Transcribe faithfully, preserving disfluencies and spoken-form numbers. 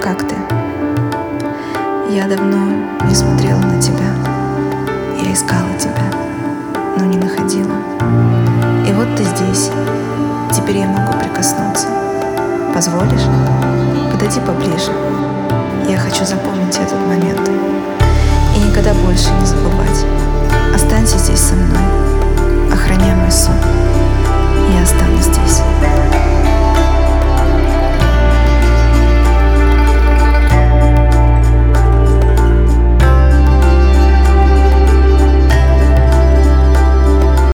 как ты? Я давно не смотрела на тебя. Я искала тебя, но не находила. И вот ты здесь. Теперь я могу прикоснуться. Позволишь? Подойди поближе. Я хочу запомнить этот момент и никогда больше не забывать. Останься здесь со мной. Охраняй мой сон. Я останусь.